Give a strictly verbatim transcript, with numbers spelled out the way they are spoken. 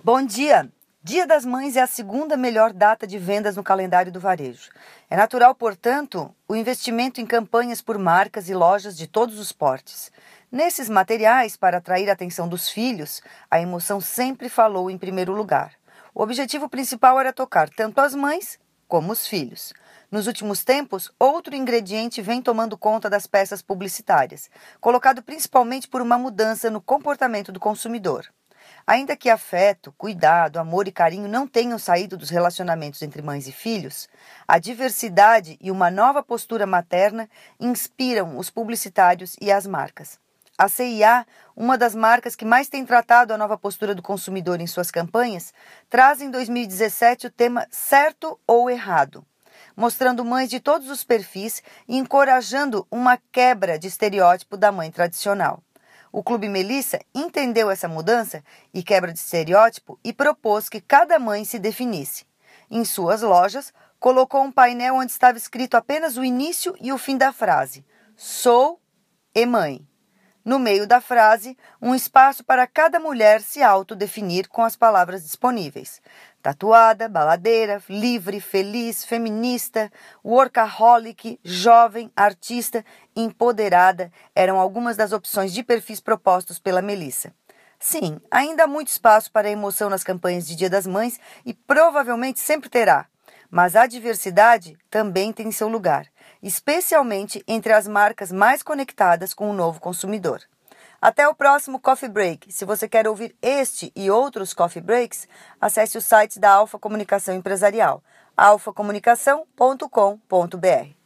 Bom dia! Dia das Mães é a segunda melhor data de vendas no calendário do varejo. É natural, portanto, o investimento em campanhas por marcas e lojas de todos os portes. Nesses materiais, para atrair a atenção dos filhos, a emoção sempre falou em primeiro lugar. O objetivo principal era tocar tanto as mães como os filhos. Nos últimos tempos, outro ingrediente vem tomando conta das peças publicitárias, colocado principalmente por uma mudança no comportamento do consumidor. Ainda que afeto, cuidado, amor e carinho não tenham saído dos relacionamentos entre mães e filhos, a diversidade e uma nova postura materna inspiram os publicitários e as marcas. A C e A, uma das marcas que mais tem tratado a nova postura do consumidor em suas campanhas, traz em dois mil e dezessete o tema Certo ou Errado, mostrando mães de todos os perfis e encorajando uma quebra de estereótipo da mãe tradicional. O Clube Melissa entendeu essa mudança e quebra de estereótipo e propôs que cada mãe se definisse. Em suas lojas, colocou um painel onde estava escrito apenas o início e o fim da frase: Sou e mãe. No meio da frase, um espaço para cada mulher se autodefinir com as palavras disponíveis. Tatuada, baladeira, livre, feliz, feminista, workaholic, jovem, artista, empoderada eram algumas das opções de perfis propostos pela Melissa. Sim, ainda há muito espaço para a emoção nas campanhas de Dia das Mães e provavelmente sempre terá. Mas a diversidade também tem seu lugar, especialmente entre as marcas mais conectadas com o novo consumidor. Até o próximo Coffee Break. Se você quer ouvir este e outros Coffee Breaks, acesse o site da Alfa Comunicação Empresarial, alfa comunicação ponto com ponto br.